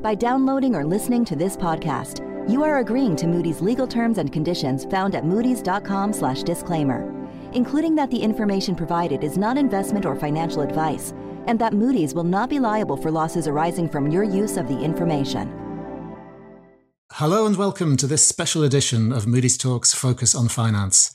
By downloading or listening to this podcast, you are agreeing to Moody's legal terms and conditions found at moodys.com/disclaimer, including that the information provided is not investment or financial advice, and that Moody's will not be liable for losses arising from your use of the information. Hello and welcome to this special edition of Moody's Talks Focus on Finance.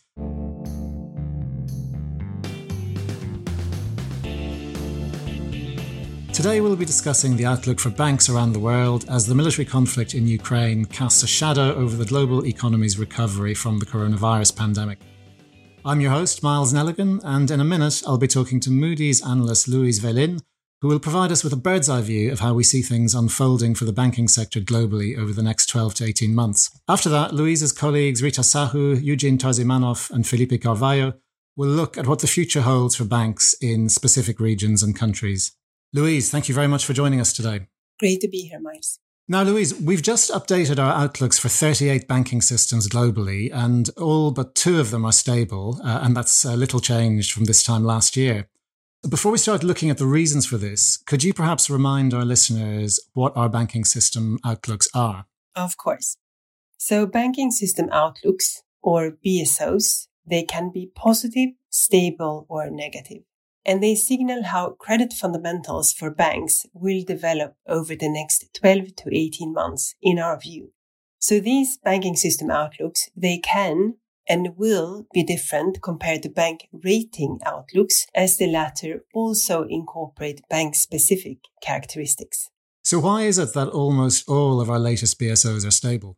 Today we'll be discussing the outlook for banks around the world as the military conflict in Ukraine casts a shadow over the global economy's recovery from the coronavirus pandemic. I'm your host, Miles Nelligan, and in a minute I'll be talking to Moody's analyst Louise Velin, who will provide us with a bird's eye view of how we see things unfolding for the banking sector globally over the next 12 to 18 months. After that, Louise's colleagues Rita Sahu, Eugene Tarzimanov and Felipe Carvalho will look at what the future holds for banks in specific regions and countries. Louise, thank you very much for joining us today. Great to be here, Miles. Now, Louise, we've just updated our outlooks for 38 banking systems globally, and all but 2 of them are stable, and that's little changed from this time last year. Before we start looking at the reasons for this, could you perhaps remind our listeners what our banking system outlooks are? Of course. So banking system outlooks, or BSOs, they can be positive, stable, or negative. And they signal how credit fundamentals for banks will develop over the next 12 to 18 months, in our view. So these banking system outlooks, they can and will be different compared to bank rating outlooks, as the latter also incorporate bank-specific characteristics. So why is it that almost all of our latest BSOs are stable?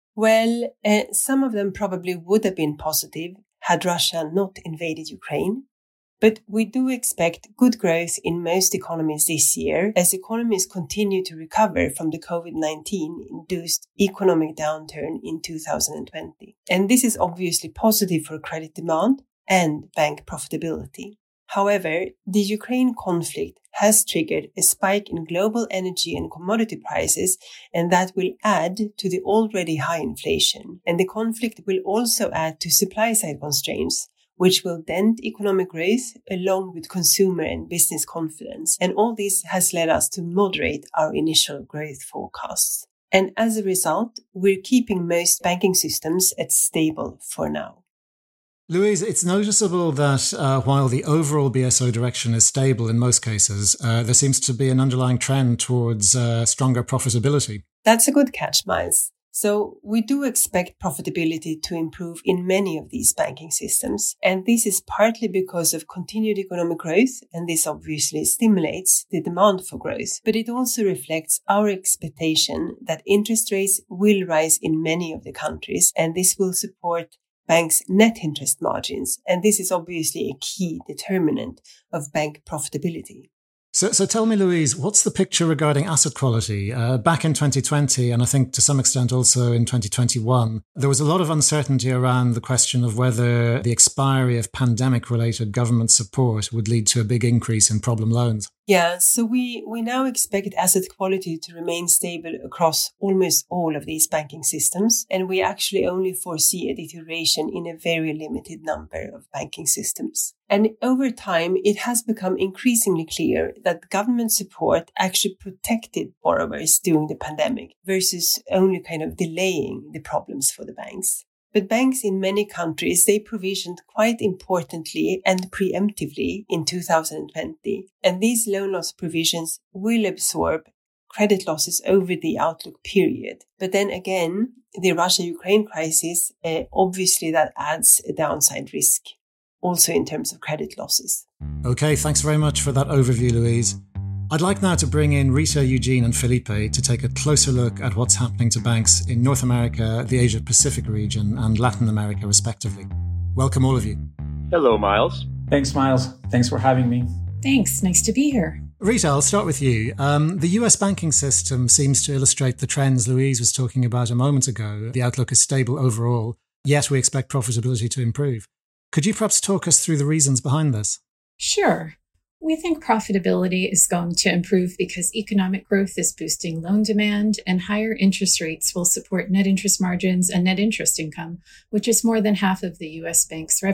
Well, some of them probably would have been positive had Russia not invaded Ukraine. But we do expect good growth in most economies this year as economies continue to recover from the COVID-19-induced economic downturn in 2020. And this is obviously positive for credit demand and bank profitability. However, the Ukraine conflict has triggered a spike in global energy and commodity prices, and that will add to the already high inflation. And the conflict will also add to supply-side constraints, which will dent economic growth along with consumer and business confidence. And all this has led us to moderate our initial growth forecasts. And as a result, we're keeping most banking systems at stable for now. Louise, it's noticeable that while the overall BSO direction is stable in most cases, there seems to be an underlying trend towards stronger profitability. That's a good catch, Miles. So we do expect profitability to improve in many of these banking systems. And this is partly because of continued economic growth, and this obviously stimulates the demand for growth. But it also reflects our expectation that interest rates will rise in many of the countries, and this will support banks' net interest margins. And this is obviously a key determinant of bank profitability. So tell me, Louise, what's the picture regarding asset quality? Back in 2020, and I think to some extent also in 2021, there was a lot of uncertainty around the question of whether the expiry of pandemic-related government support would lead to a big increase in problem loans. Yeah, so we now expect asset quality to remain stable across almost all of these banking systems, and we actually only foresee a deterioration in a very limited number of banking systems. And over time, it has become increasingly clear that government support actually protected borrowers during the pandemic versus only kind of delaying the problems for the banks. But banks in many countries, they provisioned quite importantly and preemptively in 2020. And these loan loss provisions will absorb credit losses over the outlook period. But then again, the Russia-Ukraine crisis, obviously that adds a downside risk, also in terms of credit losses. Okay, thanks very much for that overview, Louise. I'd like now to bring in Rita, Eugene and Felipe to take a closer look at what's happening to banks in North America, the Asia-Pacific region and Latin America, respectively. Welcome, all of you. Hello, Miles. Thanks, Miles. Thanks for having me. Thanks. Nice to be here. Rita, I'll start with you. The US banking system seems to illustrate the trends Louise was talking about a moment ago. The outlook is stable overall, yet we expect profitability to improve. Could you perhaps talk us through the reasons behind this? Sure. We think profitability is going to improve because economic growth is boosting loan demand, and higher interest rates will support net interest margins and net interest income, which is more than half of the U.S. bank's revenue.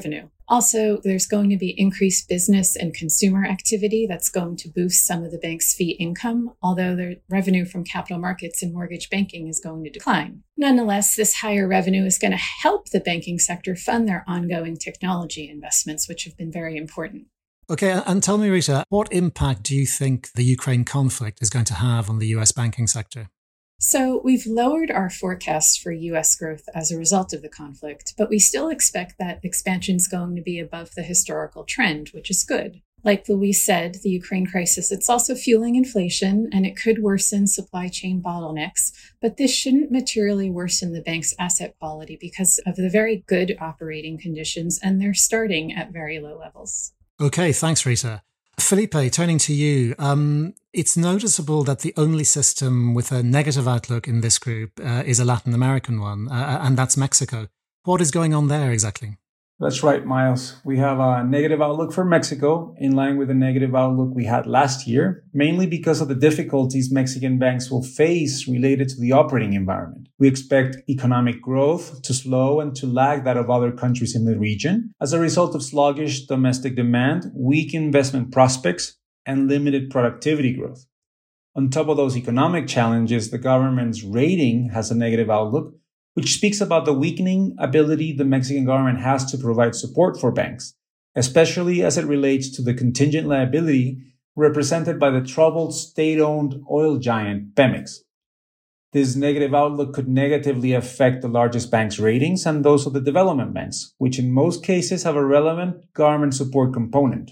Also, there's going to be increased business and consumer activity that's going to boost some of the bank's fee income, although the revenue from capital markets and mortgage banking is going to decline. Nonetheless, this higher revenue is going to help the banking sector fund their ongoing technology investments, which have been very important. Okay, and tell me, Rita, what impact do you think the Ukraine conflict is going to have on the US banking sector? So we've lowered our forecasts for U.S. growth as a result of the conflict, but we still expect that expansion is going to be above the historical trend, which is good. Like Luis said, the Ukraine crisis, it's also fueling inflation, and it could worsen supply chain bottlenecks, but this shouldn't materially worsen the bank's asset quality because of the very good operating conditions, and they're starting at very low levels. Okay, thanks, Rita. Felipe, turning to you, it's noticeable that the only system with a negative outlook in this group is a Latin American one, and that's Mexico. What is going on there exactly? That's right, Miles. We have a negative outlook for Mexico, in line with the negative outlook we had last year, mainly because of the difficulties Mexican banks will face related to the operating environment. We expect economic growth to slow and to lag that of other countries in the region as a result of sluggish domestic demand, weak investment prospects, and limited productivity growth. On top of those economic challenges, the government's rating has a negative outlook, which speaks about the weakening ability the Mexican government has to provide support for banks, especially as it relates to the contingent liability represented by the troubled state-owned oil giant Pemex. This negative outlook could negatively affect the largest banks' ratings and those of the development banks, which in most cases have a relevant government support component.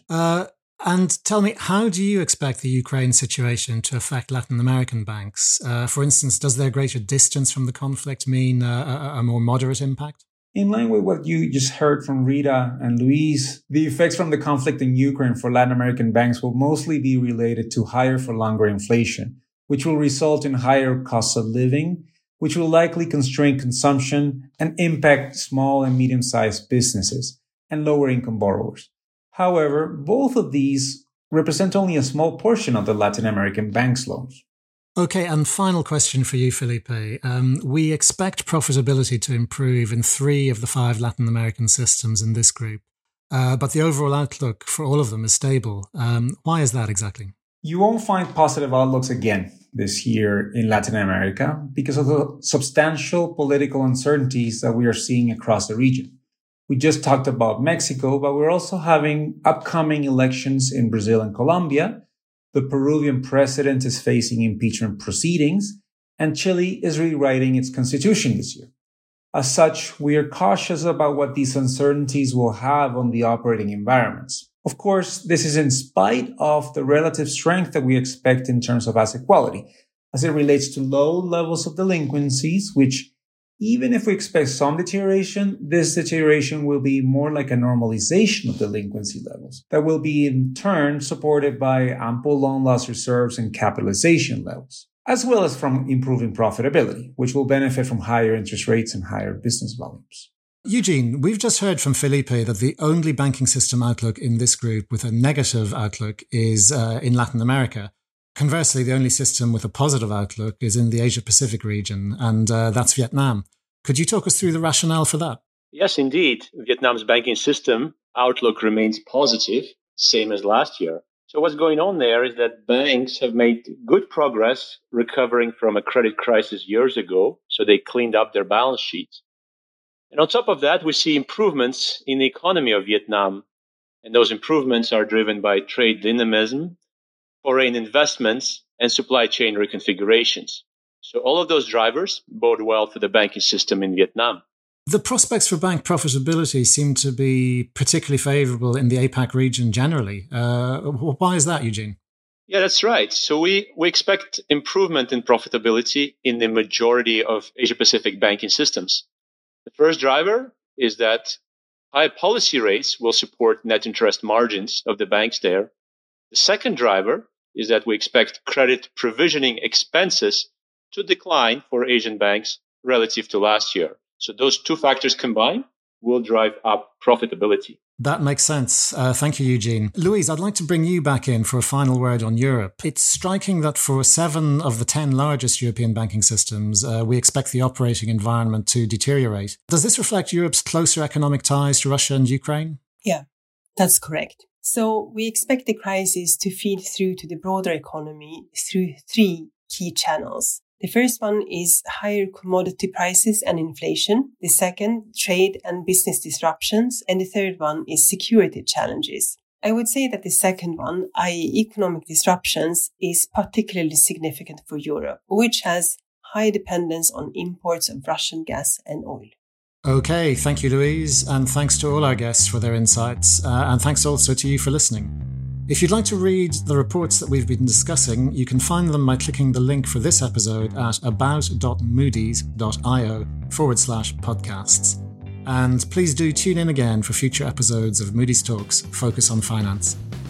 And tell me, how do you expect the Ukraine situation to affect Latin American banks? For instance, does their greater distance from the conflict mean a more moderate impact? In line with what you just heard from Rita and Luis, the effects from the conflict in Ukraine for Latin American banks will mostly be related to higher for longer inflation, which will result in higher costs of living, which will likely constrain consumption and impact small and medium-sized businesses and lower-income borrowers. However, both of these represent only a small portion of the Latin American banks' loans. Okay, and final question for you, Felipe. We expect profitability to improve in 3 of the 5 Latin American systems in this group, but the overall outlook for all of them is stable. Why is that exactly? You won't find positive outlooks again this year in Latin America because of the substantial political uncertainties that we are seeing across the region. We just talked about Mexico, but we're also having upcoming elections in Brazil and Colombia. The Peruvian president is facing impeachment proceedings, and Chile is rewriting its constitution this year. As such, we are cautious about what these uncertainties will have on the operating environments. Of course, this is in spite of the relative strength that we expect in terms of asset quality, as it relates to low levels of delinquencies, which even if we expect some deterioration, this deterioration will be more like a normalization of delinquency levels that will be in turn supported by ample loan loss reserves and capitalization levels, as well as from improving profitability, which will benefit from higher interest rates and higher business volumes. Eugene, we've just heard from Felipe that the only banking system outlook in this group with a negative outlook is in Latin America. Conversely, the only system with a positive outlook is in the Asia-Pacific region, and that's Vietnam. Could you talk us through the rationale for that? Yes, indeed. Vietnam's banking system outlook remains positive, same as last year. So what's going on there is that banks have made good progress recovering from a credit crisis years ago, so they cleaned up their balance sheets. And on top of that, we see improvements in the economy of Vietnam, and those improvements are driven by trade dynamism, foreign investments, and supply chain reconfigurations. So all of those drivers bode well for the banking system in Vietnam. The prospects for bank profitability seem to be particularly favorable in the APAC region generally. Why is that, Eugene? Yeah, that's right. So we expect improvement in profitability in the majority of Asia-Pacific banking systems. The first driver is that high policy rates will support net interest margins of the banks there. The second driver is that we expect credit provisioning expenses to decline for Asian banks relative to last year. So those two factors combined will drive up profitability. That makes sense. Thank you, Eugene. Luis, I'd like to bring you back in for a final word on Europe. It's striking that for 7 of the 10 largest European banking systems, we expect the operating environment to deteriorate. Does this reflect Europe's closer economic ties to Russia and Ukraine? Yeah, that's correct. So we expect the crisis to feed through to the broader economy through 3 key channels. The first one is higher commodity prices and inflation. The second, trade and business disruptions. And the third one is security challenges. I would say that the second one, i.e. economic disruptions, is particularly significant for Europe, which has high dependence on imports of Russian gas and oil. Okay, thank you, Louise, and thanks to all our guests for their insights, and thanks also to you for listening. If you'd like to read the reports that we've been discussing, you can find them by clicking the link for this episode at about.moodys.io/podcasts. And please do tune in again for future episodes of Moody's Talks Focus on Finance.